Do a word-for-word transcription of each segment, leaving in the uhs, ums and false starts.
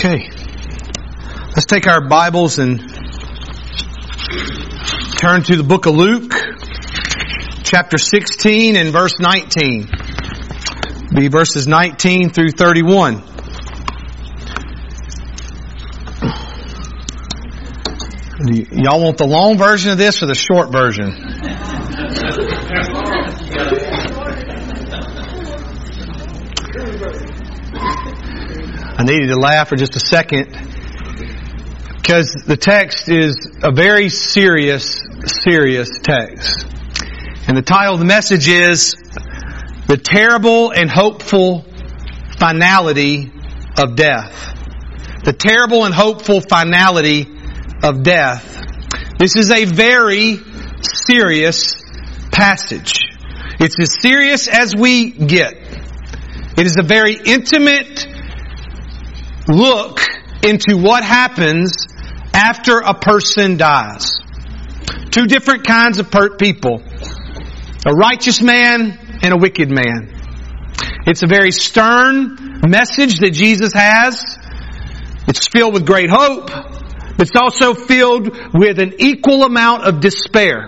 Okay. Let's take our Bibles and turn to the book of Luke, chapter sixteen and verse nineteen. Be verses nineteen through thirty-one. Y'all want the long version of this or the short version? I needed to laugh for just a second because the text is a very serious, serious text. And the title of the message is The Terrible and Hopeful Finality of Death. The Terrible and Hopeful Finality of Death. This is a very serious passage. It's as serious as we get. It is a very intimate look into what happens after a person dies. Two different kinds of per- people. A righteous man and a wicked man. It's a very stern message that Jesus has. It's filled with great hope. But it's also filled with an equal amount of despair.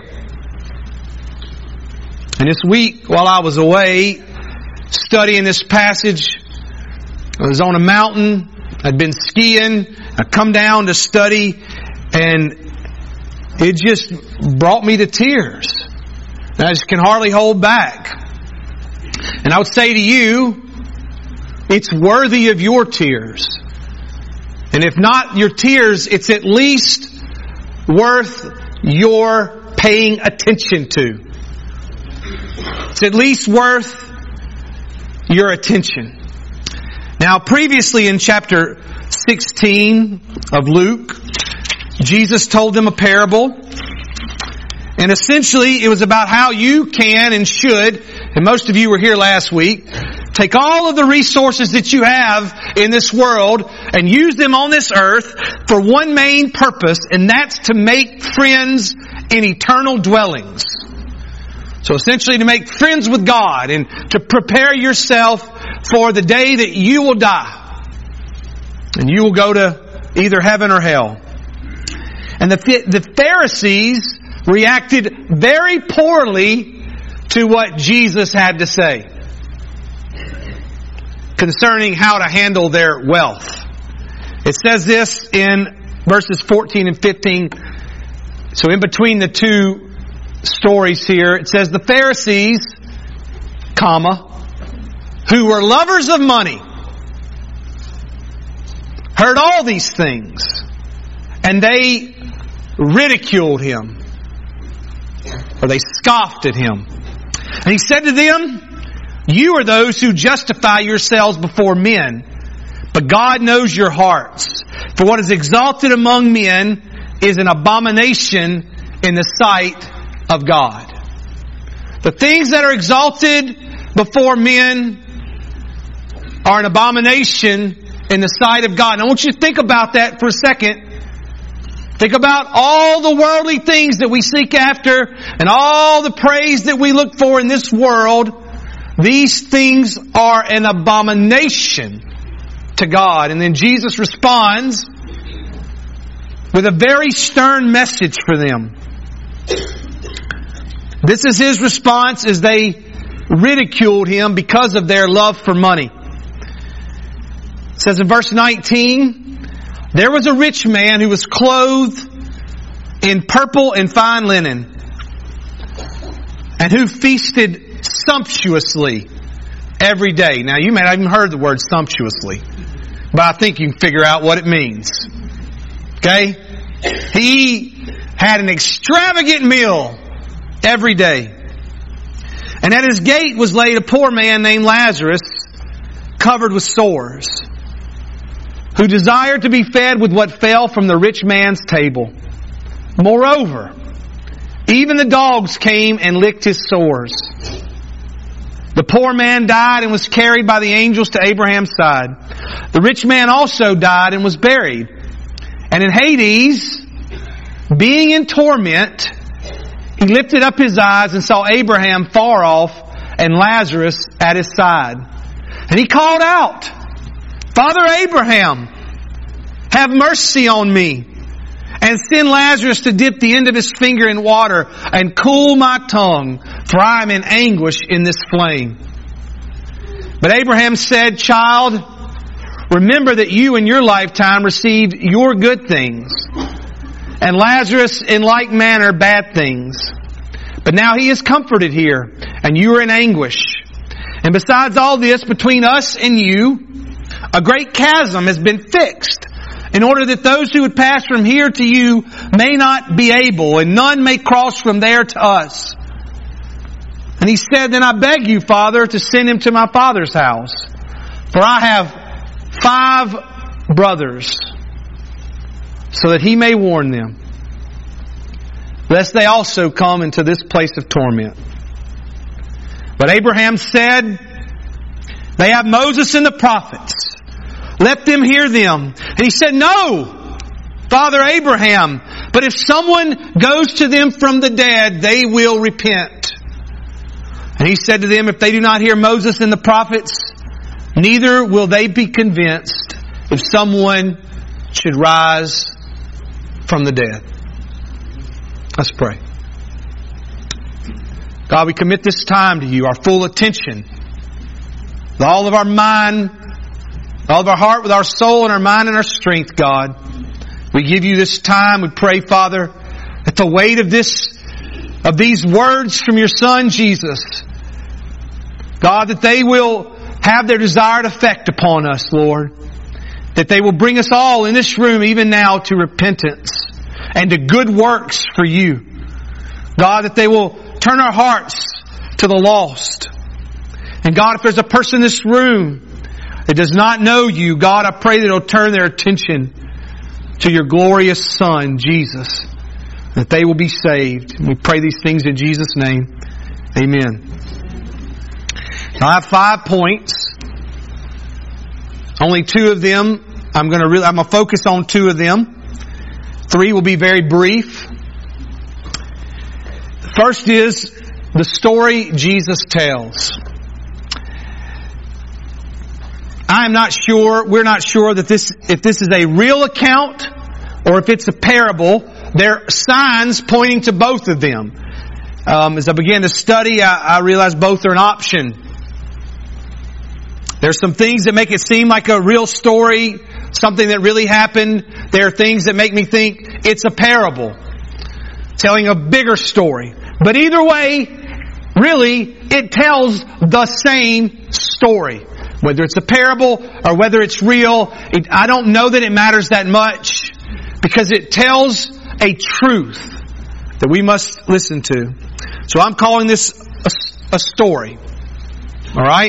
And this week, while I was away studying this passage, I was on a mountain. I'd been skiing. I come down to study, and it just brought me to tears. And I just can hardly hold back. And I would say to you, it's worthy of your tears. And if not your tears, it's at least worth your paying attention to. It's at least worth your attention. Now, previously in chapter sixteen of Luke, Jesus told them a parable. And essentially, it was about how you can and should, and most of you were here last week, take all of the resources that you have in this world and use them on this earth for one main purpose, and that's to make friends in eternal dwellings. So essentially to make friends with God and to prepare yourself for the day that you will die. And you will go to either heaven or hell. And the, the Pharisees reacted very poorly to what Jesus had to say concerning how to handle their wealth. It says this in verses fourteen and fifteen. So in between the two stories here, it says the Pharisees, comma, who were lovers of money, heard all these things, and they ridiculed Him, or they scoffed at Him. And He said to them, you are those who justify yourselves before men, but God knows your hearts. For what is exalted among men is an abomination in the sight of God. The things that are exalted before men are an abomination in the sight of God. And I want you to think about that for a second. Think about all the worldly things that we seek after and all the praise that we look for in this world. These things are an abomination to God. And then Jesus responds with a very stern message for them. This is His response as they ridiculed Him because of their love for money. It says in verse nineteen, there was a rich man who was clothed in purple and fine linen, and who feasted sumptuously every day. Now, you may not even heard the word sumptuously, but I think you can figure out what it means. Okay? He had an extravagant meal every day. And at his gate was laid a poor man named Lazarus, covered with sores, who desired to be fed with what fell from the rich man's table. Moreover, even the dogs came and licked his sores. The poor man died and was carried by the angels to Abraham's side. The rich man also died and was buried. And in Hades, being in torment, he lifted up his eyes and saw Abraham far off and Lazarus at his side. And he called out, Father Abraham, have mercy on me. And send Lazarus to dip the end of his finger in water and cool my tongue, for I am in anguish in this flame. But Abraham said, Child, remember that you in your lifetime received your good things, and Lazarus in like manner bad things. But now he is comforted here, and you are in anguish. And besides all this, between us and you, a great chasm has been fixed, in order that those who would pass from here to you may not be able, and none may cross from there to us. And he said, Then I beg you, Father, to send him to my father's house. For I have five brothers, so that he may warn them, lest they also come into this place of torment. But Abraham said, They have Moses and the prophets. Let them hear them. And he said, No, Father Abraham, but if someone goes to them from the dead, they will repent. And he said to them, If they do not hear Moses and the prophets, neither will they be convinced if someone should rise from the dead. Let's pray. God, we commit this time to you, our full attention, with all of our mind, all of our heart, with our soul and our mind and our strength, God. We give you this time. We pray, Father, that the weight of this, of these words from your Son, Jesus, God, that they will have their desired effect upon us, Lord. That they will bring us all in this room, even now, to repentance and to good works for you. God, that they will turn our hearts to the lost. And God, if there's a person in this room that does not know you, God, I pray that it'll turn their attention to your glorious Son, Jesus, that they will be saved. And we pray these things in Jesus' name. Amen. Now, I have five points. Only two of them, I'm going to really, I'm going to focus on two of them. Three will be very brief. The first is the story Jesus tells. I'm not sure, we're not sure that this, if this is a real account or if it's a parable. There are signs pointing to both of them. Um, as I began to study, I, I realized both are an option. There's some things that make it seem like a real story, something that really happened. There are things that make me think it's a parable, telling a bigger story. But either way, really, it tells the same story. Whether it's a parable or whether it's real, it, I don't know that it matters that much, because it tells a truth that we must listen to. So I'm calling this a, a story. Alright?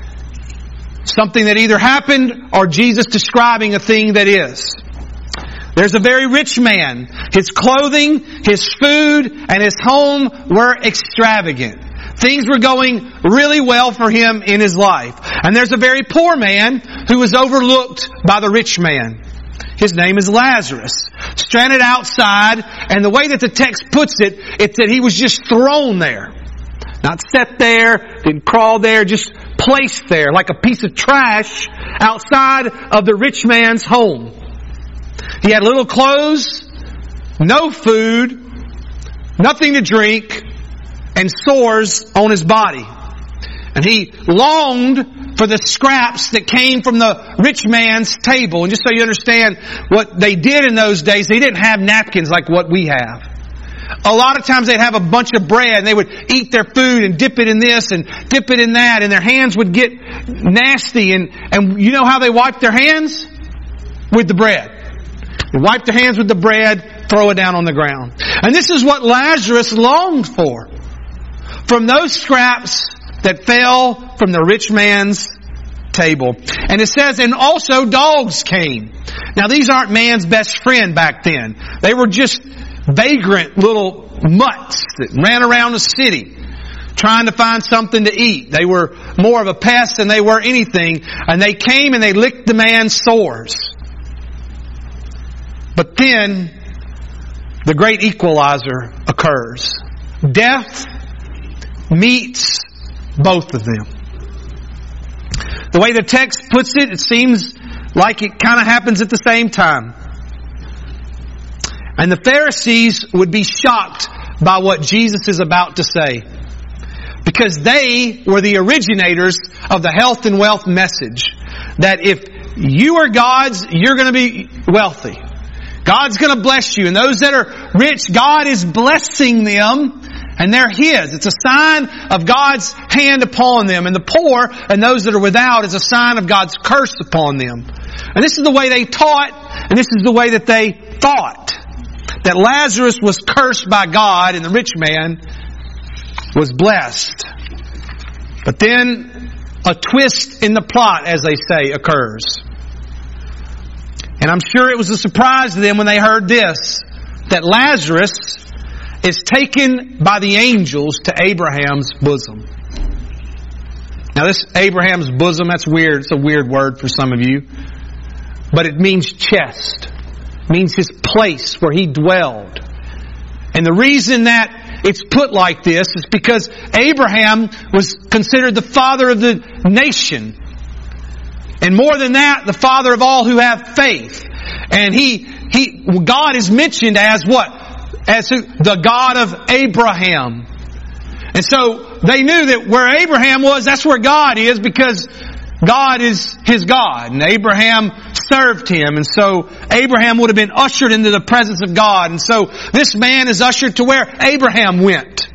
Something that either happened or Jesus describing a thing that is. There's a very rich man. His clothing, his food, and his home were extravagant. Things were going really well for him in his life. And there's a very poor man who was overlooked by the rich man. His name is Lazarus. Stranded outside, and the way that the text puts it, it's that he was just thrown there. Not set there, didn't crawl there, just placed there like a piece of trash outside of the rich man's home. He had little clothes, no food, nothing to drink, and sores on his body. And he longed for the scraps that came from the rich man's table. And just so you understand what they did in those days, they didn't have napkins like what we have. A lot of times they'd have a bunch of bread and they would eat their food and dip it in this and dip it in that, and their hands would get nasty. And, and you know how they wiped their hands? With the bread. They wiped their hands with the bread, throw it down on the ground. And this is what Lazarus longed for. From those scraps that fell from the rich man's table. And it says, and also dogs came. Now these aren't man's best friend back then. They were just vagrant little mutts that ran around the city trying to find something to eat. They were more of a pest than they were anything. And they came and they licked the man's sores. But then the great equalizer occurs. Death meets both of them. The way the text puts it, it seems like it kind of happens at the same time. And the Pharisees would be shocked by what Jesus is about to say, because they were the originators of the health and wealth message. That if you are God's, you're going to be wealthy. God's going to bless you. And those that are rich, God is blessing them, and they're His. It's a sign of God's hand upon them. And the poor and those that are without is a sign of God's curse upon them. And this is the way they taught, and this is the way that they thought. That Lazarus was cursed by God and the rich man was blessed. But then a twist in the plot, as they say, occurs. And I'm sure it was a surprise to them when they heard this, that Lazarus is taken by the angels to Abraham's bosom. Now this Abraham's bosom, that's weird. It's a weird word for some of you. But it means chest. It means his place where he dwelled. And the reason that it's put like this is because Abraham was considered the father of the nation. And more than that, the father of all who have faith. And he, he, God is mentioned as what? As the God of Abraham. And so they knew that where Abraham was, that's where God is, because God is his God. And Abraham served him. And so Abraham would have been ushered into the presence of God. And so this man is ushered to where Abraham went.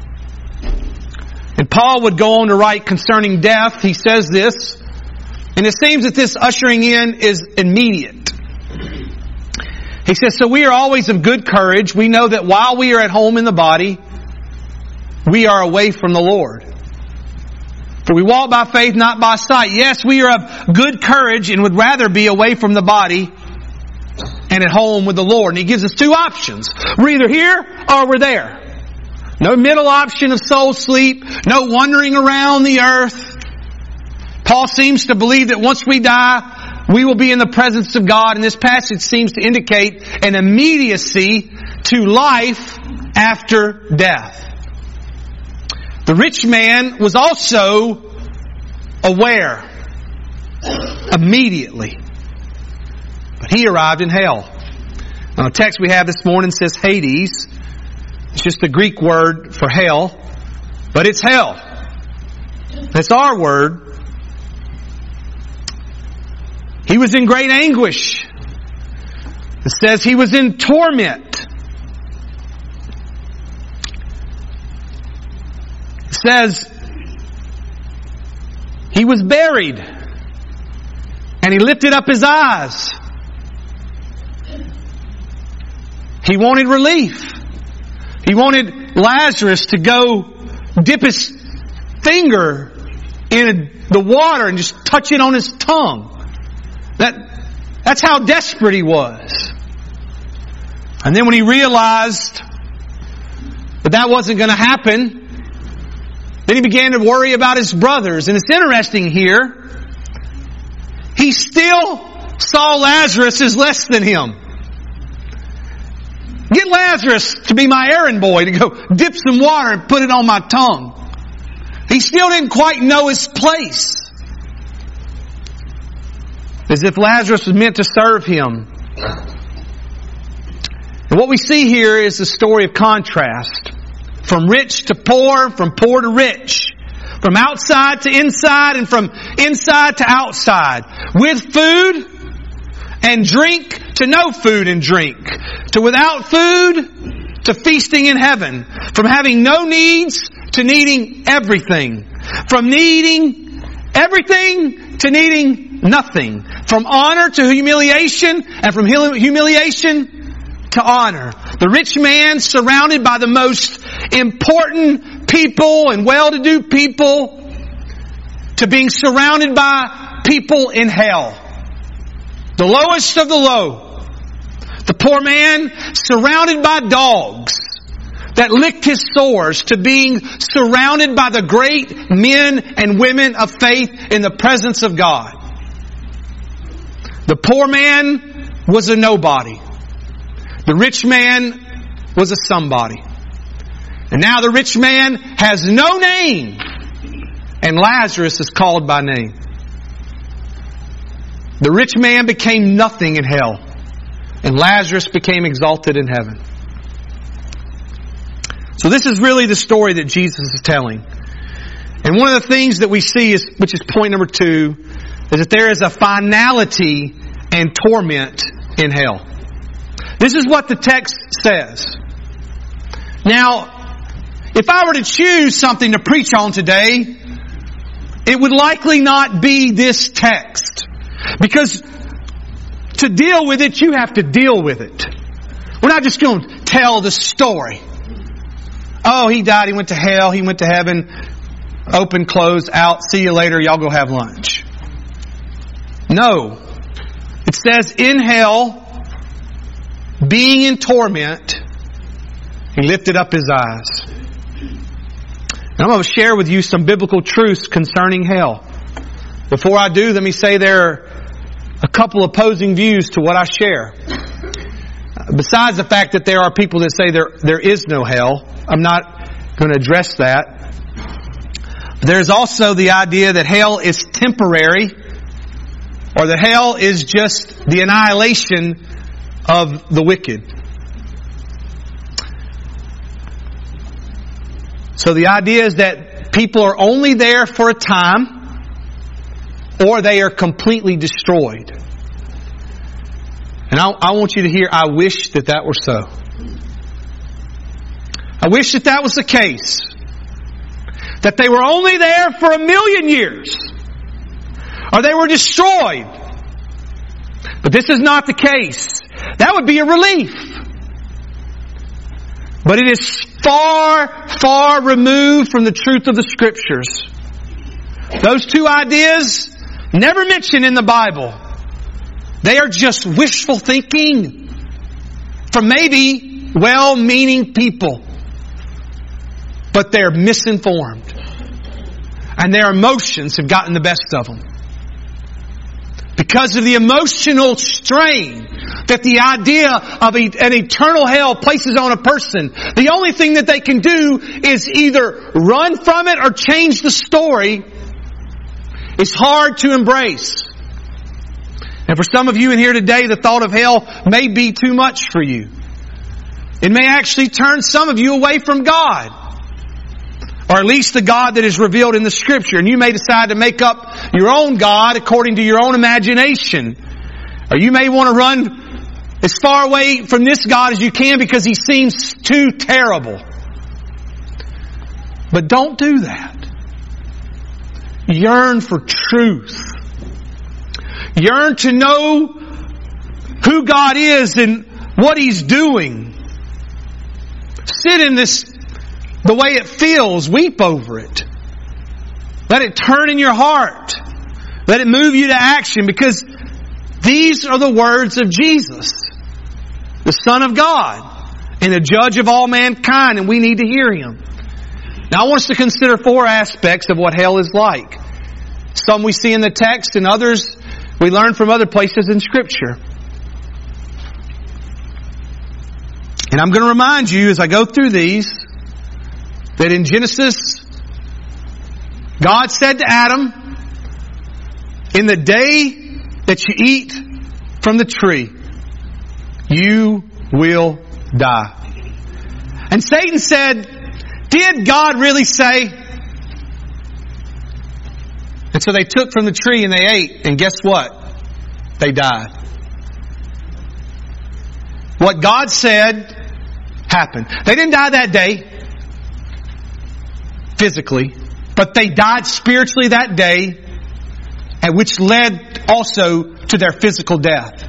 And Paul would go on to write concerning death. He says this. And it seems that this ushering in is immediate. He says, so we are always of good courage. We know that while we are at home in the body, we are away from the Lord. For we walk by faith, not by sight. Yes, we are of good courage and would rather be away from the body and at home with the Lord. And He gives us two options. We're either here or we're there. No middle option of soul sleep. No wandering around the earth. Paul seems to believe that once we die, we will be in the presence of God. And this passage seems to indicate an immediacy to life after death. The rich man was also aware immediately. But he arrived in hell. Now, the text we have this morning says Hades. It's just the Greek word for hell. But it's hell. That's our word. He was in great anguish. It says he was in torment. It says he was buried. And he lifted up his eyes. He wanted relief. He wanted Lazarus to go dip his finger in the water and just touch it on his tongue. That, that's how desperate he was. And then when he realized that that wasn't going to happen, then he began to worry about his brothers. And it's interesting here, he still saw Lazarus as less than him. Get Lazarus to be my errand boy, to go dip some water and put it on my tongue. He still didn't quite know his place. As if Lazarus was meant to serve him. And what we see here is a story of contrast. From rich to poor, from poor to rich. From outside to inside, and from inside to outside. With food and drink to no food and drink. To without food to feasting in heaven. From having no needs to needing everything. From needing everything to needing nothing. From honor to humiliation, and from humiliation to honor. The rich man surrounded by the most important people and well-to-do people, to being surrounded by people in hell. The lowest of the low. The poor man surrounded by dogs that licked his sores, to being surrounded by the great men and women of faith in the presence of God. The poor man was a nobody. The rich man was a somebody. And now the rich man has no name, and Lazarus is called by name. The rich man became nothing in hell, and Lazarus became exalted in heaven. So this is really the story that Jesus is telling. And one of the things that we see, is, which is point number two, is that there is a finality and torment in hell. This is what the text says. Now, if I were to choose something to preach on today, it would likely not be this text. Because to deal with it, you have to deal with it. We're not just going to tell the story. Oh, he died, he went to hell, he went to heaven, open, close, out, see you later, y'all go have lunch. No. It says in hell, being in torment, he lifted up his eyes. And I'm going to share with you some biblical truths concerning hell. Before I do, let me say there are a couple opposing views to what I share. Besides the fact that there are people that say there there is no hell, I'm not going to address that. There's also the idea that hell is temporary, or that hell is just the annihilation of the wicked. So the idea is that people are only there for a time, or they are completely destroyed. And I, I want you to hear, I wish that that were so. I wish that that was the case. That they were only there for a million years. Or they were destroyed. But this is not the case. That would be a relief. But it is far, far removed from the truth of the Scriptures. Those two ideas never mentioned in the Bible. They are just wishful thinking from maybe well-meaning people. But they're misinformed. And their emotions have gotten the best of them. Because of the emotional strain that the idea of an eternal hell places on a person, the only thing that they can do is either run from it or change the story. It's hard to embrace. And for some of you in here today, the thought of hell may be too much for you. It may actually turn some of you away from God. Or at least the God that is revealed in the Scripture. And you may decide to make up your own God according to your own imagination. Or you may want to run as far away from this God as you can because He seems too terrible. But don't do that. Yearn for truth. Yearn to know who God is and what He's doing. Sit in this the way it feels. Weep over it. Let it turn in your heart. Let it move you to action, because these are the words of Jesus, the Son of God and the Judge of all mankind, and we need to hear Him. Now I want us to consider four aspects of what hell is like. Some we see in the text, and others we learn from other places in Scripture. And I'm going to remind you as I go through these that in Genesis, God said to Adam, in the day that you eat from the tree, you will die. And Satan said, did God really say? And so they took from the tree and they ate, and guess what? They died. What God said happened. They didn't die that day, physically, but they died spiritually that day, and which led also to their physical death.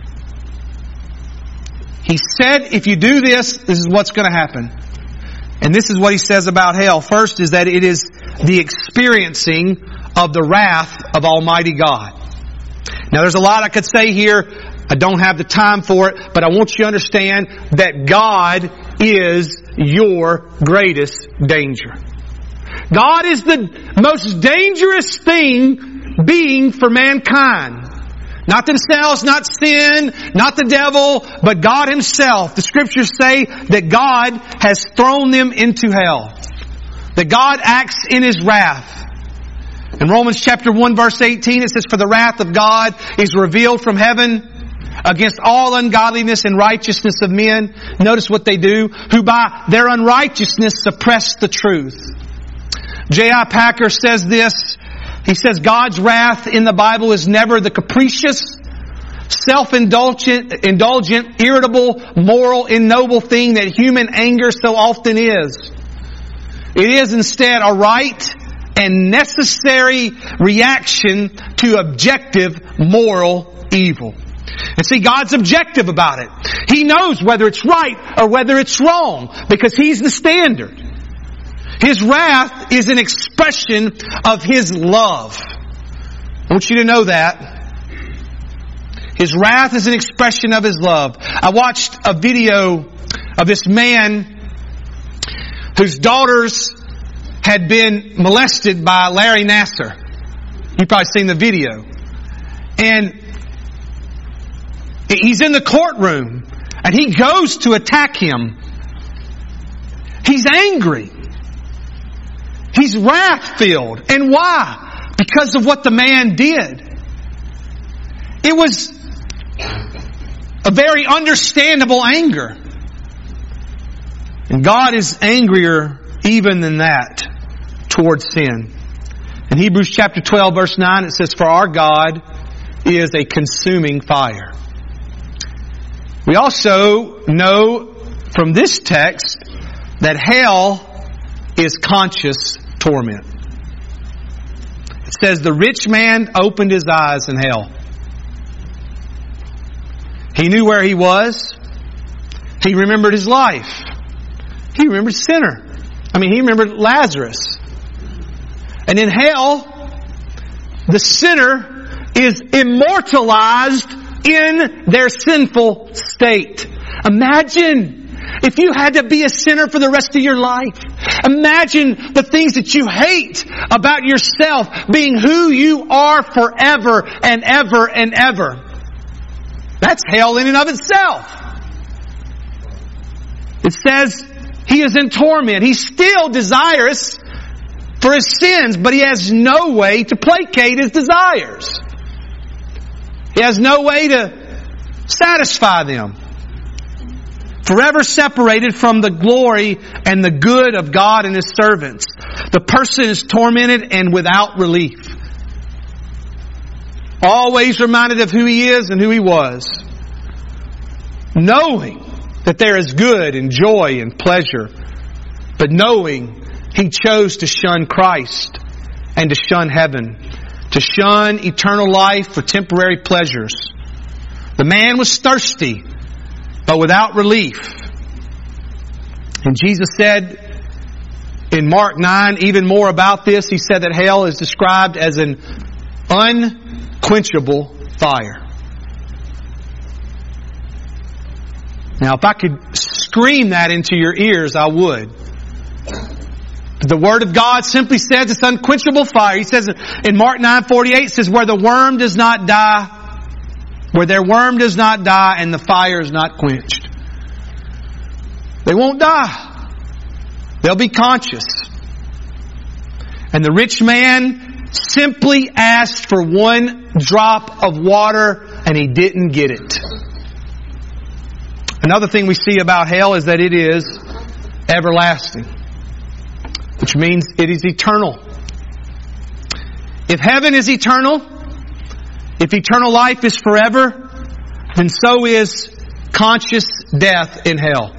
He said, if you do this, this is what's going to happen. And this is what He says about hell. First is that it is the experiencing of the wrath of Almighty God. Now there's a lot I could say here. I don't have the time for it, but I want you to understand that God is your greatest danger. God is the most dangerous thing being for mankind. Not themselves, not sin, not the devil, but God Himself. The Scriptures say that God has thrown them into hell. That God acts in His wrath. In Romans chapter one verse eighteen, it says, "For the wrath of God is revealed from heaven against all ungodliness and righteousness of men." Notice what they do. "Who by their unrighteousness suppress the truth." J I Packer says this. He says, God's wrath in the Bible is never the capricious, self-indulgent, indulgent, irritable, moral, ignoble thing that human anger so often is. It is instead a right and necessary reaction to objective moral evil. And see, God's objective about it. He knows whether it's right or whether it's wrong, because He's the standard. His wrath is an expression of His love. I want you to know that. His wrath is an expression of His love. I watched a video of this man whose daughters had been molested by Larry Nassar. You've probably seen the video. And he's in the courtroom and he goes to attack him. He's angry. He's wrath-filled. And why? Because of what the man did. It was a very understandable anger. And God is angrier even than that towards sin. In Hebrews chapter twelve verse nine, it says, "For our God is a consuming fire." We also know from this text that hell is conscious torment. It says the rich man opened his eyes in hell. He knew where he was. He remembered his life. He remembered sinner. I mean, he remembered Lazarus. And in hell, the sinner is immortalized in their sinful state. Imagine if you had to be a sinner for the rest of your life. Imagine the things that you hate about yourself being who you are forever and ever and ever. That's hell in and of itself. It says he is in torment. He's still desirous for his sins, but he has no way to placate his desires. He has no way to satisfy them. Forever separated from the glory and the good of God and His servants. The person is tormented and without relief. Always reminded of who he is and who he was. Knowing that there is good and joy and pleasure, but knowing he chose to shun Christ and to shun heaven, to shun eternal life for temporary pleasures. The man was thirsty, but without relief. And Jesus said in Mark nine even more about this. He said that hell is described as an unquenchable fire. Now, if I could scream that into your ears, I would. The Word of God simply says it's unquenchable fire. He says in Mark nine forty-eight, it says, where the worm does not die, where their worm does not die and the fire is not quenched. They won't die. They'll be conscious. And the rich man simply asked for one drop of water and he didn't get it. Another thing we see about hell is that it is everlasting, which means it is eternal. If heaven is eternal, if eternal life is forever, then so is conscious death in hell.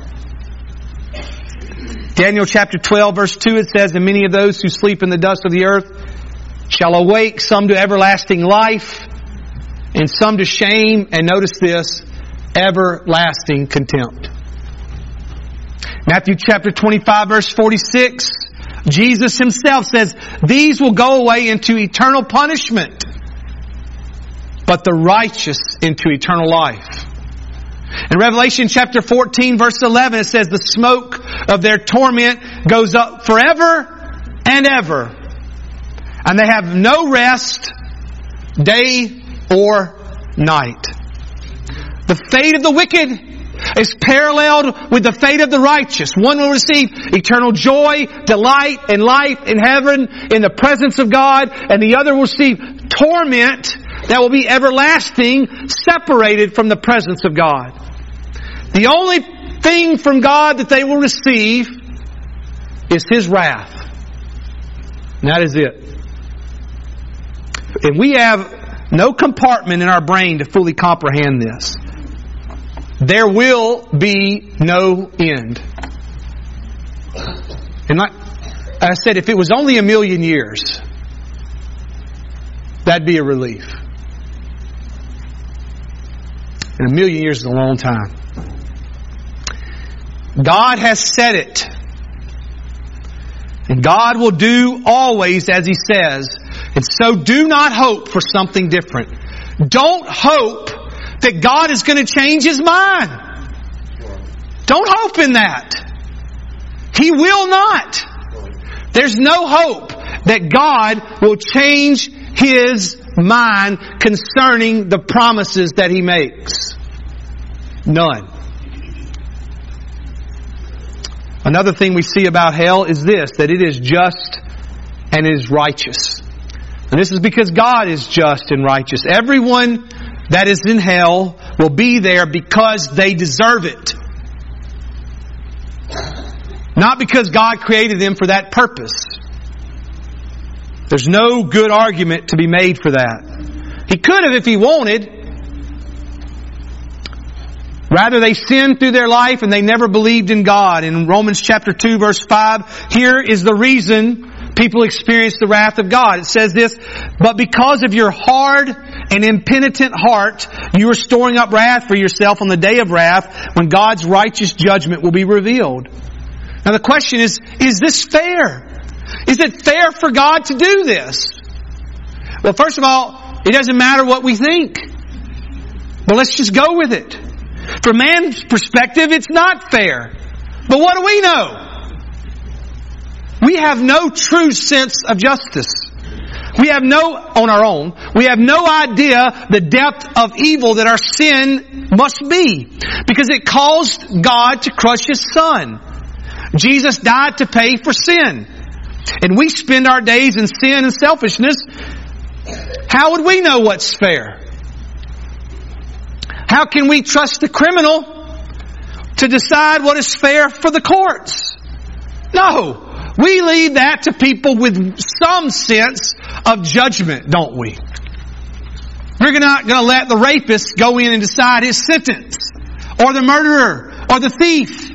Daniel chapter twelve verse two, it says, and many of those who sleep in the dust of the earth shall awake, some to everlasting life, and some to shame, and notice this, everlasting contempt. Matthew chapter twenty-five verse forty-six, Jesus Himself says, these will go away into eternal punishment, but the righteous into eternal life. In Revelation chapter fourteen verse eleven, it says, the smoke of their torment goes up forever and ever, and they have no rest, day or night. The fate of the wicked is paralleled with the fate of the righteous. One will receive eternal joy, delight, and life in heaven in the presence of God, and the other will receive torment that will be everlasting, separated from the presence of God. The only thing from God that they will receive is His wrath. And that is it. And we have no compartment in our brain to fully comprehend this. There will be no end. And like I said, if it was only a million years, that'd be a relief. And a million years is a long time. God has said it. And God will do always as He says. And so do not hope for something different. Don't hope that God is going to change His mind. Don't hope in that. He will not. There's no hope that God will change His mind concerning the promises that He makes. None. Another thing we see about hell is this, that it is just and it is righteous. And this is because God is just and righteous. Everyone that is in hell will be there because they deserve it. Not because God created them for that purpose. There's no good argument to be made for that. He could have if He wanted. Rather, they sinned through their life and they never believed in God. In Romans chapter two, verse five, here is the reason people experience the wrath of God. It says this, but because of your hard and impenitent heart, you are storing up wrath for yourself on the day of wrath when God's righteous judgment will be revealed. Now the question is, is this fair? Is it fair for God to do this? Well, first of all, it doesn't matter what we think. But let's just go with it. From man's perspective, it's not fair. But what do we know? We have no true sense of justice. We have no, on our own, we have no idea the depth of evil that our sin must be. Because it caused God to crush His Son. Jesus died to pay for sin. And we spend our days in sin and selfishness. How would we know what's fair? How can we trust the criminal to decide what is fair for the courts? No. We leave that to people with some sense of judgment, don't we? We're not going to let the rapist go in and decide his sentence, or the murderer, or the thief.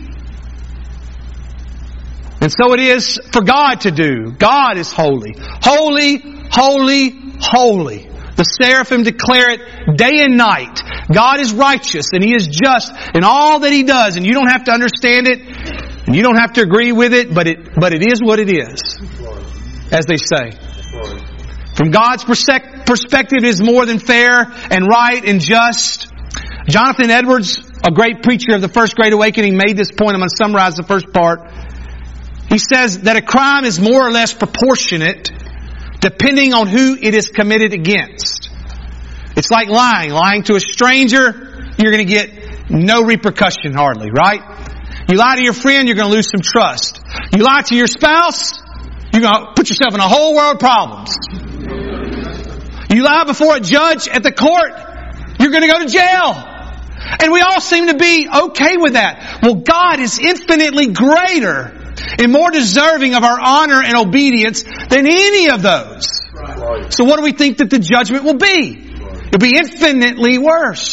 And so it is for God to do. God is holy. Holy, holy, holy. The seraphim declare it day and night. God is righteous and He is just in all that He does. And you don't have to understand it. And you don't have to agree with it. But it, but it is what it is. As they say. From God's perspective, it is more than fair and right and just. Jonathan Edwards, a great preacher of the First Great Awakening, made this point. I'm going to summarize the first part. He says that a crime is more or less proportionate depending on who it is committed against. It's like lying. Lying to a stranger, you're going to get no repercussion hardly, right? You lie to your friend, you're going to lose some trust. You lie to your spouse, you're going to put yourself in a whole world of problems. You lie before a judge at the court, you're going to go to jail. And we all seem to be okay with that. Well, God is infinitely greater and more deserving of our honor and obedience than any of those. Right. So what do we think that the judgment will be? It'll be infinitely worse.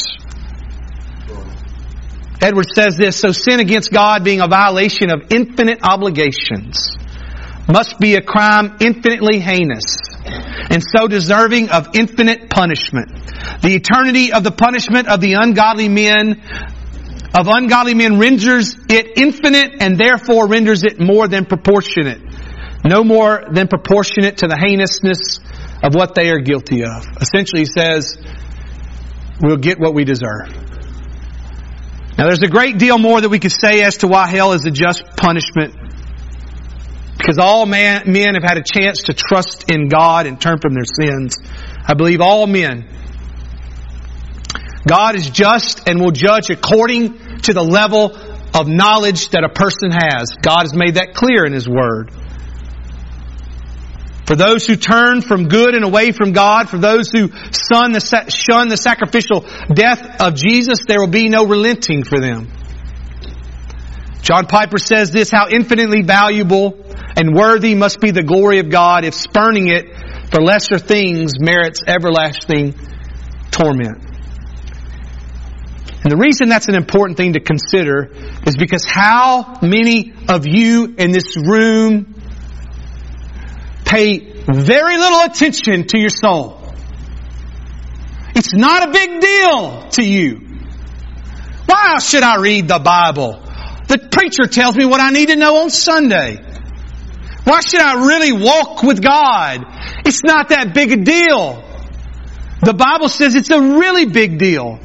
Edwards says this, so sin against God being a violation of infinite obligations must be a crime infinitely heinous and so deserving of infinite punishment. The eternity of the punishment of the ungodly men of ungodly men renders it infinite and therefore renders it more than proportionate. No more than proportionate to the heinousness of what they are guilty of. Essentially he says, we'll get what we deserve. Now there's a great deal more that we could say as to why hell is a just punishment. Because all man, men have had a chance to trust in God and turn from their sins. I believe all men. God is just and will judge according to the level of knowledge that a person has. God has made that clear in His Word. For those who turn from good and away from God, for those who shun the, shun the sacrificial death of Jesus, there will be no relenting for them. John Piper says this, how infinitely valuable and worthy must be the glory of God if spurning it for lesser things merits everlasting torment. And the reason that's an important thing to consider is because how many of you in this room pay very little attention to your soul? It's not a big deal to you. Why should I read the Bible? The preacher tells me what I need to know on Sunday. Why should I really walk with God? It's not that big a deal. The Bible says it's a really big deal.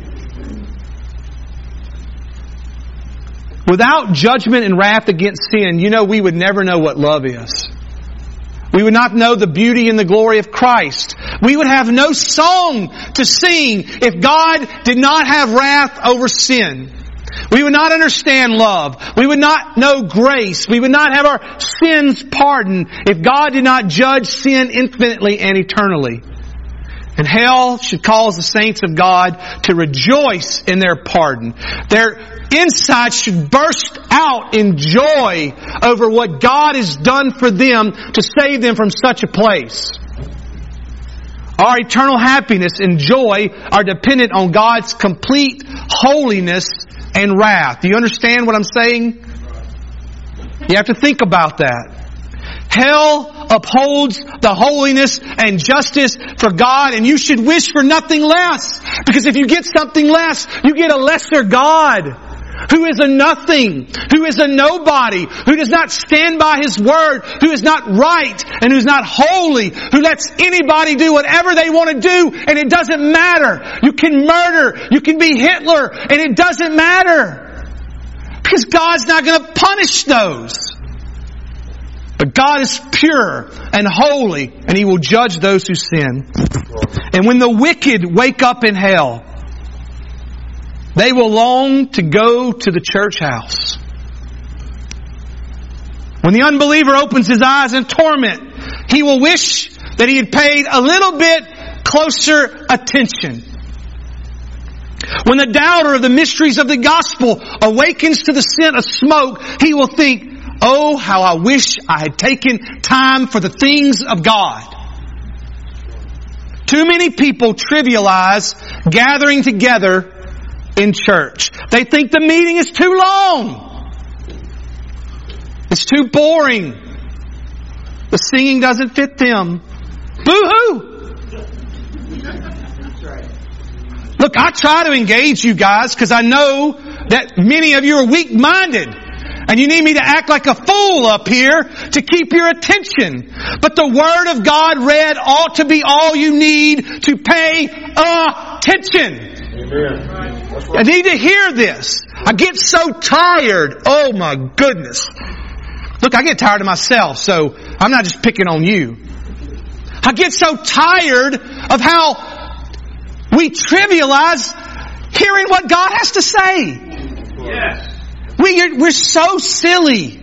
Without judgment and wrath against sin, you know we would never know what love is. We would not know the beauty and the glory of Christ. We would have no song to sing if God did not have wrath over sin. We would not understand love. We would not know grace. We would not have our sins pardoned if God did not judge sin infinitely and eternally. And hell should cause the saints of God to rejoice in their pardon. Their insides should burst out in joy over what God has done for them to save them from such a place. Our eternal happiness and joy are dependent on God's complete holiness and wrath. Do you understand what I'm saying? You have to think about that. Hell upholds the holiness and justice for God, and you should wish for nothing less. Because if you get something less, you get a lesser God, who is a nothing, who is a nobody, who does not stand by His Word, who is not right, and who's not holy, who lets anybody do whatever they want to do, and it doesn't matter. You can murder, you can be Hitler, and it doesn't matter. Because God's not going to punish those. But God is pure and holy, and He will judge those who sin. And when the wicked wake up in hell, they will long to go to the church house. When the unbeliever opens his eyes in torment, he will wish that he had paid a little bit closer attention. When the doubter of the mysteries of the gospel awakens to the scent of smoke, he will think, oh, how I wish I had taken time for the things of God. Too many people trivialize gathering together in church. They think the meeting is too long. It's too boring. The singing doesn't fit them. Boo-hoo! Look, I try to engage you guys because I know that many of you are weak-minded. And you need me to act like a fool up here to keep your attention. But the Word of God read ought to be all you need to pay attention. Amen. I need to hear this. I get so tired. Oh my goodness. Look, I get tired of myself, so I'm not just picking on you. I get so tired of how we trivialize hearing what God has to say. Yes. We, we're so silly.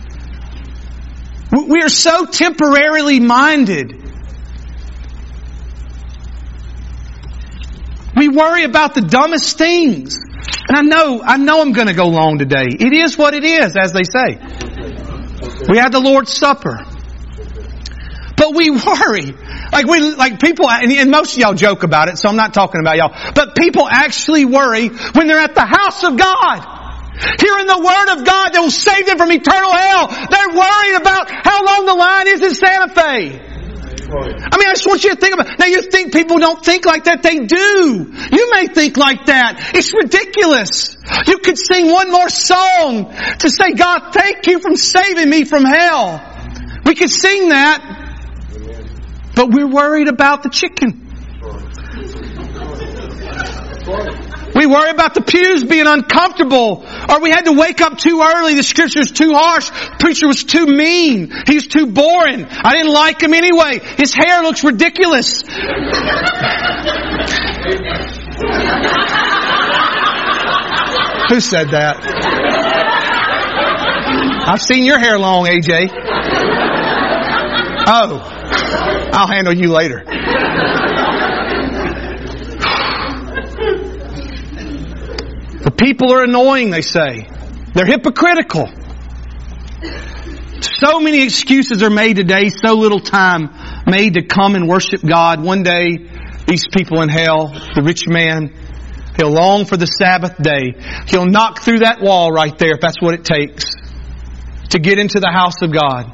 We are so temporarily minded. We worry about the dumbest things. And I know, I know I'm going to go long today. It is what it is, as they say. We had the Lord's Supper. But we worry. Like we, like people, and most of y'all joke about it, so I'm not talking about y'all. But people actually worry when they're at the house of God, hearing the Word of God that will save them from eternal hell. They're worried about how long the line is in Santa Fe. I mean, I just want you to think about it. Now you think people don't think like that. They do. You may think like that. It's ridiculous. You could sing one more song to say, God, thank you for saving me from hell. We could sing that. But we're worried about the chicken. We worry about the pews being uncomfortable. Or we had to wake up too early. The scripture's too harsh. The preacher was too mean. He was too boring. I didn't like him anyway. His hair looks ridiculous. Who said that? I've seen your hair long, A J. Oh, I'll handle you later. The people are annoying, they say. They're hypocritical. So many excuses are made today, so little time made to come and worship God. One day, these people in hell, the rich man, he'll long for the Sabbath day. He'll knock through that wall right there if that's what it takes to get into the house of God.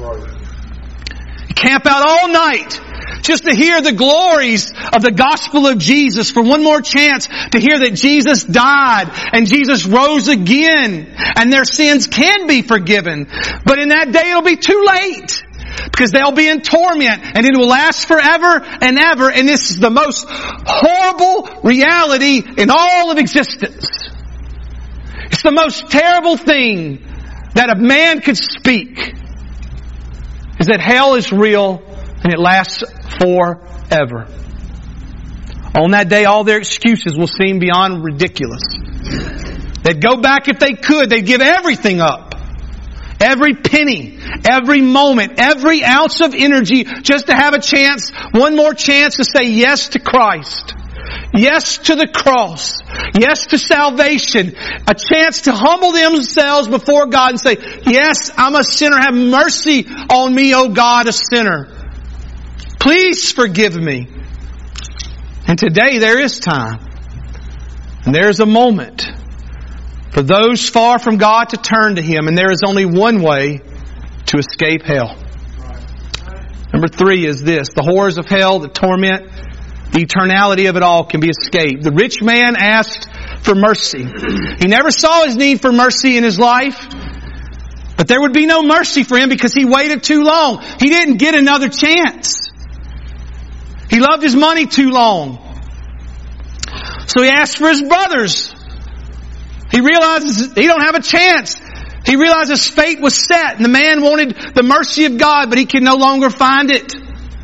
Camp out all night just to hear the glories of the gospel of Jesus, for one more chance to hear that Jesus died and Jesus rose again and their sins can be forgiven. But in that day it'll be too late, because they'll be in torment and it will last forever and ever. And this is the most horrible reality in all of existence. It's the most terrible thing that a man could speak, is that hell is real and it lasts forever. On that day, all their excuses will seem beyond ridiculous. They'd go back if they could. They'd give everything up. Every penny, every moment, every ounce of energy just to have a chance, one more chance to say yes to Christ. Yes to the cross. Yes to salvation. A chance to humble themselves before God and say, yes, I'm a sinner. Have mercy on me, O God, a sinner. Please forgive me. And today there is time. And there is a moment for those far from God to turn to Him. And there is only one way to escape hell. Number three is this. The horrors of hell, the torment, the eternality of it all can be escaped. The rich man asked for mercy. He never saw his need for mercy in his life. But there would be no mercy for him because he waited too long. He didn't get another chance. He loved his money too long. So he asked for his brothers. He realizes he don't have a chance. He realized his fate was set. And the man wanted the mercy of God, but he can no longer find it.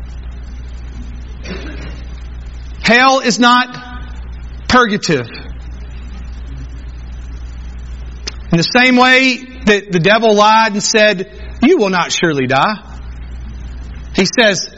Hell is not purgative. In the same way that the devil lied and said, you will not surely die. He says,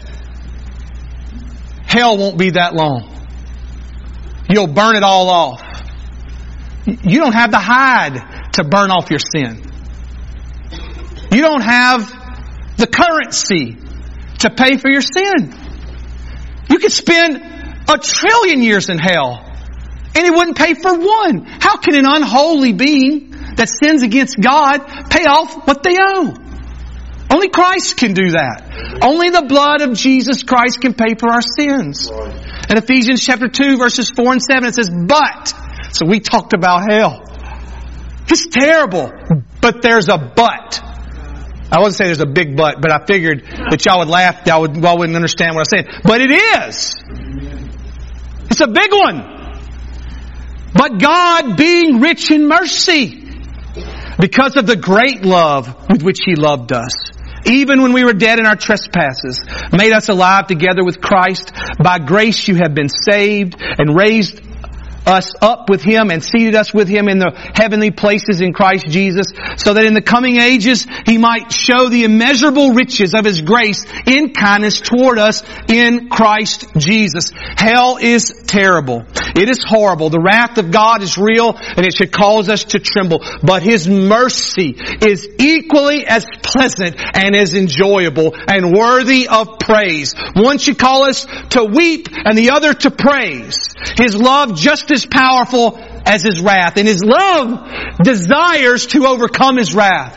hell won't be that long. You'll burn it all off. You don't have the hide to burn off your sin. You don't have the currency to pay for your sin. You could spend a trillion years in hell and it wouldn't pay for one. How can an unholy being that sins against God pay off what they owe? Only Christ can do that. Only the blood of Jesus Christ can pay for our sins. In Ephesians chapter two, verses four and seven, it says, but. So we talked about hell. It's terrible. But there's a but. I wasn't saying there's a big but, but I figured that y'all would laugh. Y'all, would, y'all wouldn't understand what I'm saying. But it is. It's a big one. But God, being rich in mercy, because of the great love with which He loved us, even when we were dead in our trespasses, made us alive together with Christ. By grace you have been saved, and raised us up with Him and seated us with Him in the heavenly places in Christ Jesus, so that in the coming ages He might show the immeasurable riches of His grace in kindness toward us in Christ Jesus. Hell is terrible. It is horrible. The wrath of God is real and it should cause us to tremble. But His mercy is equally as pleasant and as enjoyable and worthy of praise. One should call us to weep and the other to praise. His love just as powerful as His wrath. And His love desires to overcome His wrath.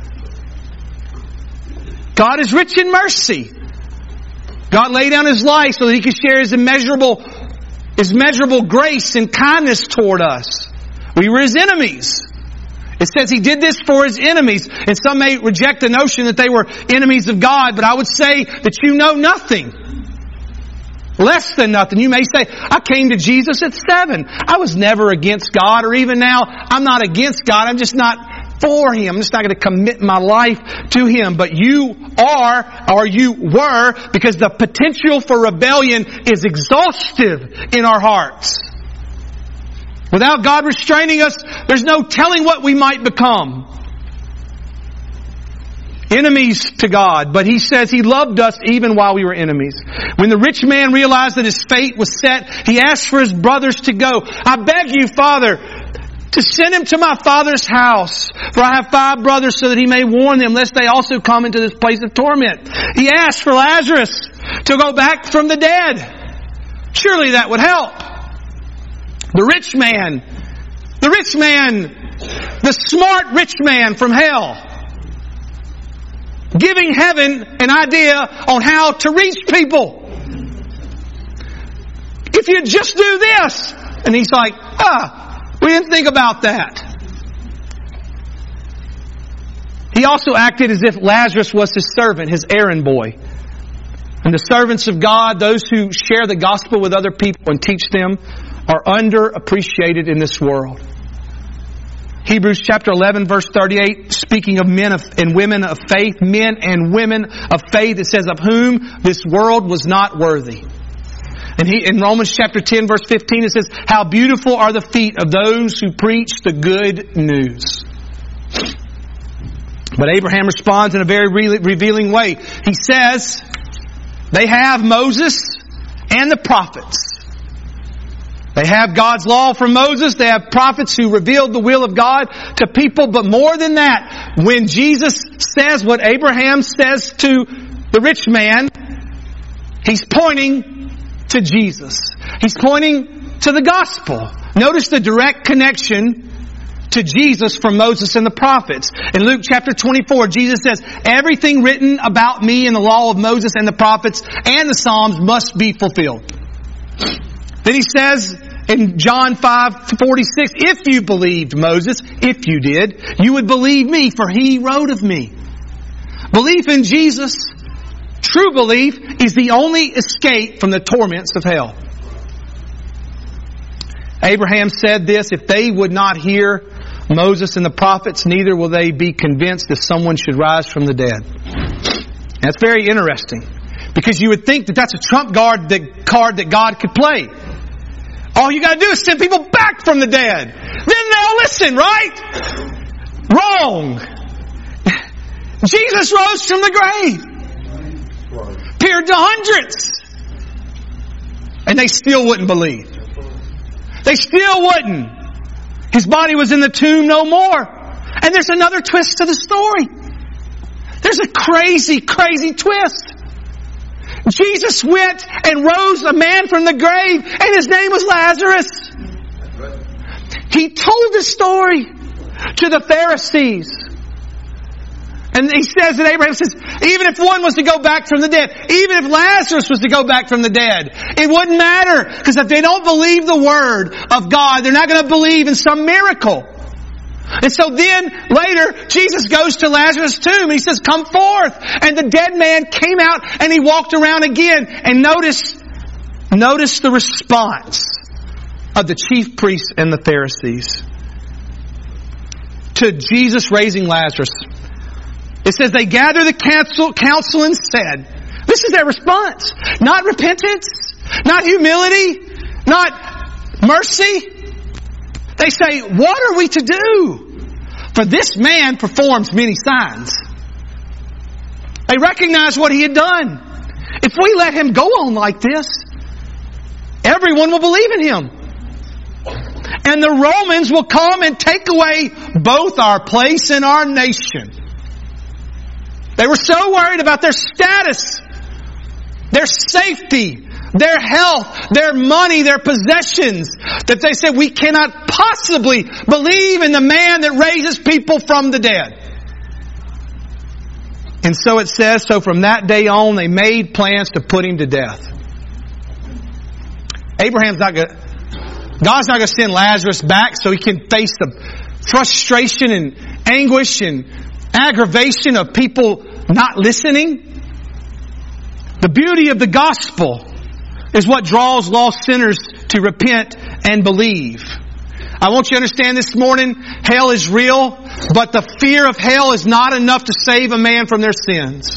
God is rich in mercy. God laid down His life so that He could share His immeasurable, His measurable grace and kindness toward us. We were His enemies. It says He did this for His enemies. And some may reject the notion that they were enemies of God, but I would say that you know nothing. Less than nothing. You may say, I came to Jesus at seven. I was never against God, or even now, I'm not against God. I'm just not for Him. I'm just not going to commit my life to Him. But you are, or you were, because the potential for rebellion is exhaustive in our hearts. Without God restraining us, there's no telling what we might become. Enemies to God, but He says He loved us even while we were enemies. When the rich man realized that his fate was set, he asked for his brothers to go. I beg you, Father, to send him to my father's house, for I have five brothers, so that he may warn them, lest they also come into this place of torment. He asked for Lazarus to go back from the dead. Surely that would help. The rich man, the rich man, the smart rich man from hell, giving heaven an idea on how to reach people. If you just do this. And He's like, ah, we didn't think about that. He also acted as if Lazarus was His servant, His errand boy. And the servants of God, those who share the gospel with other people and teach them, are underappreciated in this world. Hebrews chapter eleven verse thirty-eight, speaking of men of, and women of faith, men and women of faith, it says, of whom this world was not worthy. And he, in Romans chapter ten verse fifteen, it says, how beautiful are the feet of those who preach the good news. But Abraham responds in a very re- revealing way. He says, they have Moses and the prophets. They have God's law from Moses. They have prophets who revealed the will of God to people. But more than that, when Jesus says what Abraham says to the rich man, He's pointing to Jesus. He's pointing to the gospel. Notice the direct connection to Jesus from Moses and the prophets. In Luke chapter twenty-four, Jesus says, everything written about me in the law of Moses and the prophets and the Psalms must be fulfilled. Then He says in John five forty-six, if you believed Moses, if you did, you would believe me, for he wrote of me. Belief in Jesus, true belief, is the only escape from the torments of hell. Abraham said this, if they would not hear Moses and the prophets, neither will they be convinced if someone should rise from the dead. That's very interesting, because you would think that that's a trump card that, card that God could play. All you got to do is send people back from the dead. Then they'll listen, right? Wrong. Jesus rose from the grave. Appeared to hundreds. And they still wouldn't believe. They still wouldn't. His body was in the tomb no more. And there's another twist to the story. There's a crazy, crazy twist. Jesus went and rose a man from the grave, and his name was Lazarus. He told the story to the Pharisees. And he says that Abraham says, even if one was to go back from the dead, even if Lazarus was to go back from the dead, it wouldn't matter. Because if they don't believe the word of God, they're not going to believe in some miracle. And so then, later, Jesus goes to Lazarus' tomb. He says, come forth. And the dead man came out and he walked around again. And notice, notice the response of the chief priests and the Pharisees to Jesus raising Lazarus. It says they gathered the council, council and said, this is their response. Not repentance, not humility, not mercy. They say, what are we to do? For this man performs many signs. They recognize what he had done. If we let him go on like this, everyone will believe in him. And the Romans will come and take away both our place and our nation. They were so worried about their status, their safety, their health, their money, their possessions, that they said, we cannot possibly believe in the man that raises people from the dead. And so it says, so from that day on, they made plans to put him to death. Abraham's not going to, God's not going to send Lazarus back so he can face the frustration and anguish and aggravation of people not listening. The beauty of the gospel is what draws lost sinners to repent and believe. I want you to understand this morning, hell is real, but the fear of hell is not enough to save a man from their sins.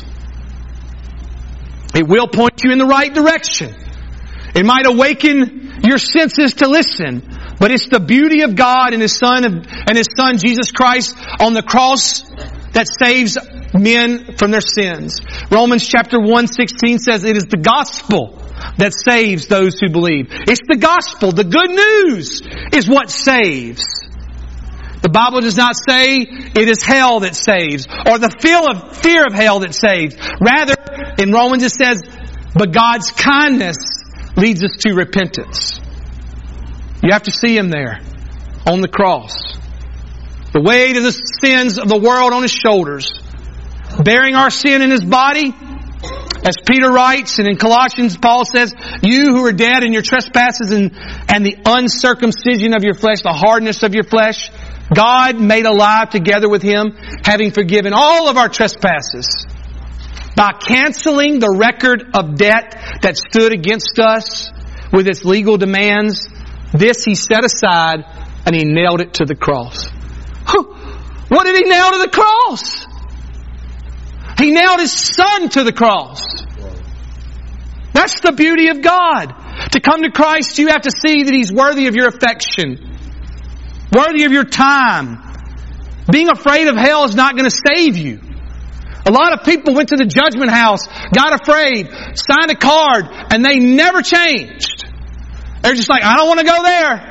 It will point you in the right direction. It might awaken your senses to listen, But it's the beauty of God and His Son and His Son Jesus Christ on the cross that saves men from their sins. Romans chapter one sixteen says it is the gospel that saves those who believe. It's the gospel. The good news is what saves. The Bible does not say it is hell that saves or the fear of, fear of hell that saves. Rather, in Romans it says, but God's kindness leads us to repentance. You have to see Him there on the cross. The weight of the sins of the world on His shoulders. Bearing our sin in His body. As Peter writes, and in Colossians Paul says, you who are dead in your trespasses and, and the uncircumcision of your flesh, the hardness of your flesh, God made alive together with Him, having forgiven all of our trespasses. By canceling the record of debt that stood against us with its legal demands, this He set aside and He nailed it to the cross. What did He nail to the cross? He nailed His Son to the cross. That's the beauty of God. To come to Christ, you have to see that He's worthy of your affection. Worthy of your time. Being afraid of hell is not going to save you. A lot of people went to the judgment house, got afraid, signed a card, and they never changed. They're just like, I don't want to go there.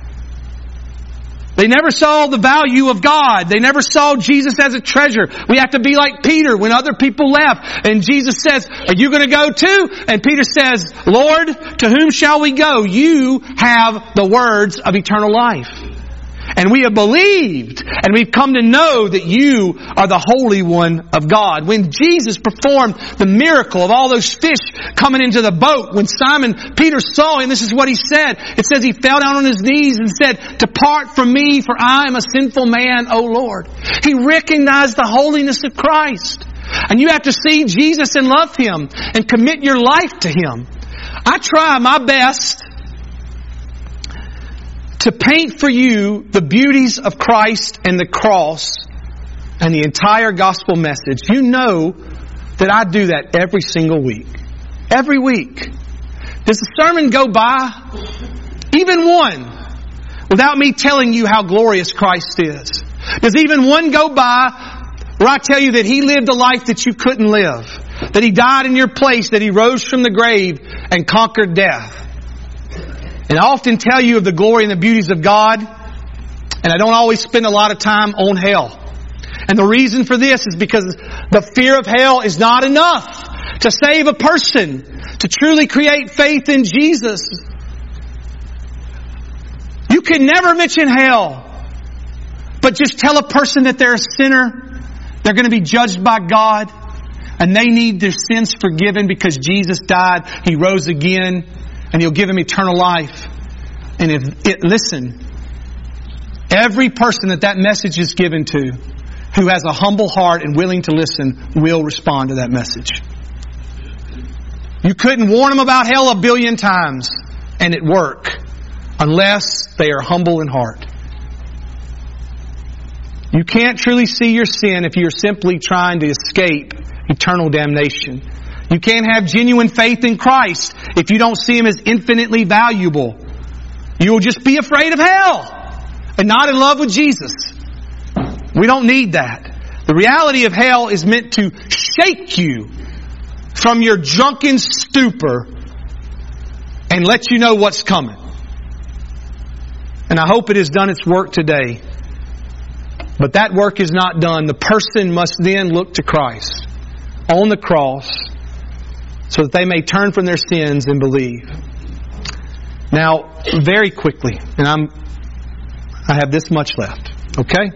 They never saw the value of God. They never saw Jesus as a treasure. We have to be like Peter when other people left. And Jesus says, are you going to go too? And Peter says, Lord, to whom shall we go? You have the words of eternal life. And we have believed and we've come to know that you are the Holy One of God. When Jesus performed the miracle of all those fish coming into the boat, when Simon Peter saw Him, this is what he said. It says he fell down on his knees and said, depart from me, for I am a sinful man, O Lord. He recognized the holiness of Christ. And you have to see Jesus and love Him and commit your life to Him. I try my best to paint for you the beauties of Christ and the cross and the entire gospel message. You know that I do that every single week. Every week. Does the sermon go by, even one, without me telling you how glorious Christ is? Does even one go by where I tell you that He lived a life that you couldn't live? That He died in your place, that He rose from the grave and conquered death? And I often tell you of the glory and the beauties of God, and I don't always spend a lot of time on hell. And the reason for this is because the fear of hell is not enough to save a person, to truly create faith in Jesus. You can never mention hell, but just tell a person that they're a sinner, they're going to be judged by God, and they need their sins forgiven because Jesus died, He rose again, and He'll give them eternal life. And if it, listen, every person that that message is given to, who has a humble heart and willing to listen, will respond to that message. You couldn't warn them about hell a billion times and it work unless they are humble in heart. You can't truly see your sin if you're simply trying to escape eternal damnation. You can't have genuine faith in Christ if you don't see Him as infinitely valuable. You'll just be afraid of hell and not in love with Jesus. We don't need that. The reality of hell is meant to shake you from your drunken stupor and let you know what's coming. And I hope it has done its work today. But that work is not done. The person must then look to Christ on the cross, so that they may turn from their sins and believe. Now, very quickly, and I'm, I have this much left. Okay?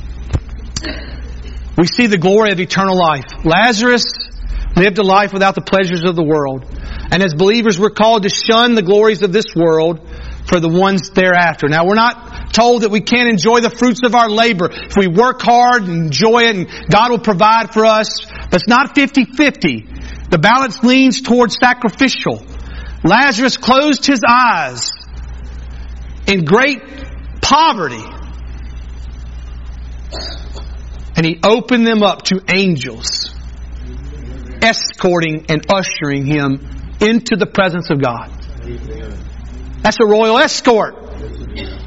We see the glory of eternal life. Lazarus lived a life without the pleasures of the world. And as believers, we're called to shun the glories of this world for the ones thereafter. Now, we're not told that we can't enjoy the fruits of our labor. If we work hard and enjoy it, and God will provide for us. But it's not fifty-fifty. The balance leans towards sacrificial. Lazarus closed his eyes in great poverty, and he opened them up to angels, escorting and ushering him into the presence of God. That's a royal escort.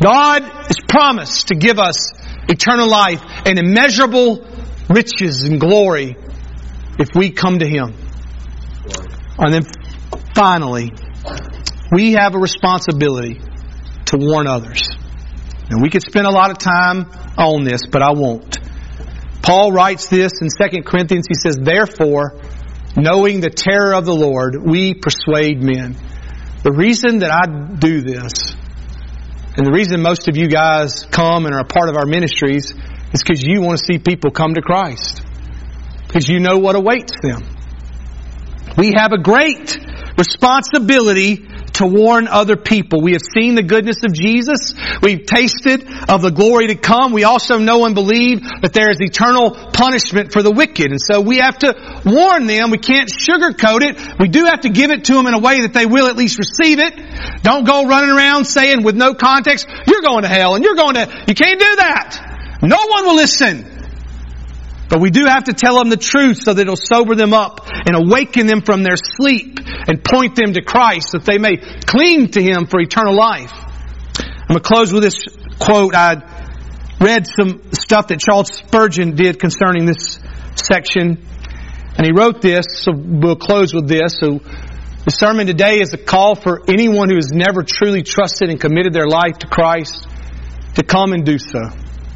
God has promised to give us eternal life and immeasurable riches and glory if we come to Him. And then finally, we have a responsibility to warn others. And we could spend a lot of time on this, but I won't. Paul writes this in Second Corinthians. He says, "Therefore, knowing the terror of the Lord, we persuade men." The reason that I do this, and the reason most of you guys come and are a part of our ministries, is because you want to see people come to Christ. Because you know what awaits them. We have a great responsibility to warn other people. We have seen the goodness of Jesus. We've tasted of the glory to come. We also know and believe that there is eternal punishment for the wicked. And so we have to warn them. We can't sugarcoat it. We do have to give it to them in a way that they will at least receive it. Don't go running around saying with no context, "You're going to hell," and "You're going to..." You can't do that. No one will listen. But we do have to tell them the truth so that it'll sober them up and awaken them from their sleep and point them to Christ so that they may cling to Him for eternal life. I'm going to close with this quote. I read some stuff that Charles Spurgeon did concerning this section. And he wrote this, so we'll close with this. So the sermon today is a call for anyone who has never truly trusted and committed their life to Christ to come and do so.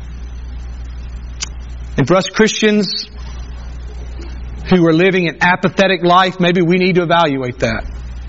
And for us Christians who are living an apathetic life, maybe we need to evaluate that.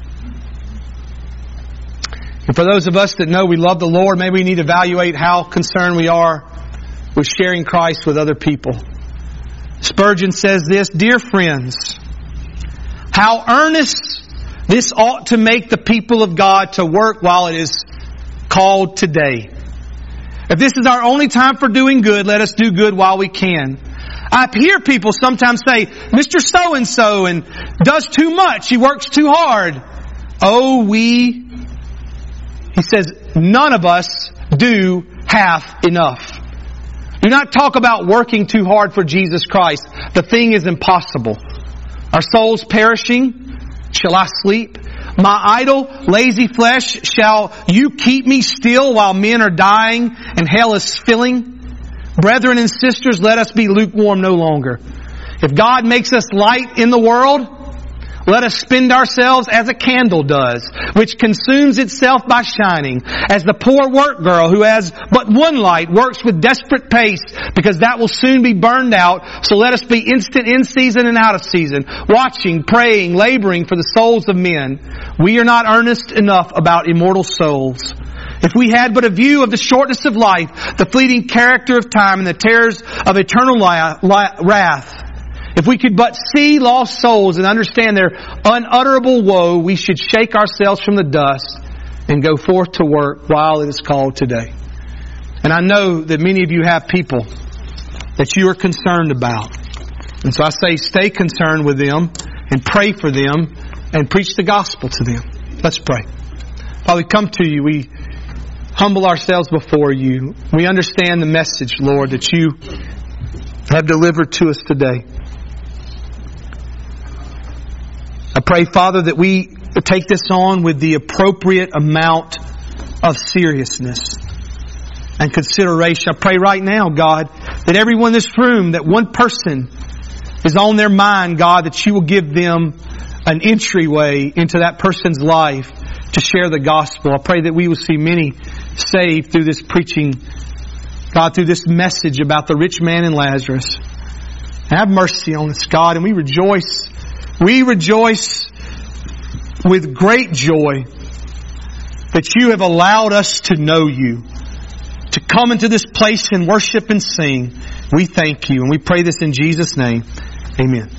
And for those of us that know we love the Lord, maybe we need to evaluate how concerned we are with sharing Christ with other people. Spurgeon says this, "Dear friends, how earnest this ought to make the people of God to work while it is called today. If this is our only time for doing good, let us do good while we can." I hear people sometimes say, "Mister So-and-so and does too much. He works too hard." Oh, we, he says, none of us do half enough. Do not talk about working too hard for Jesus Christ. The thing is impossible. Our souls perishing. Shall I sleep? My idle, lazy flesh, shall you keep me still while men are dying and hell is filling? Brethren and sisters, let us be lukewarm no longer. If God makes us light in the world, let us spend ourselves as a candle does, which consumes itself by shining, as the poor work girl who has but one light works with desperate pace, because that will soon be burned out. So let us be instant in season and out of season, watching, praying, laboring for the souls of men. We are not earnest enough about immortal souls. If we had but a view of the shortness of life, the fleeting character of time, and the terrors of eternal li- li- wrath, if we could but see lost souls and understand their unutterable woe, we should shake ourselves from the dust and go forth to work while it is called today. And I know that many of you have people that you are concerned about. And so I say stay concerned with them and pray for them and preach the gospel to them. Let's pray. Father, we come to you. We humble ourselves before you. We understand the message, Lord, that you have delivered to us today. I pray, Father, that we take this on with the appropriate amount of seriousness and consideration. I pray right now, God, that everyone in this room, that one person is on their mind, God, that you will give them an entryway into that person's life to share the gospel. I pray that we will see many saved through this preaching, God, through this message about the rich man and Lazarus. Have mercy on us, God, and we rejoice We rejoice with great joy that you have allowed us to know you, to come into this place and worship and sing. We thank you, and we pray this in Jesus' name. Amen.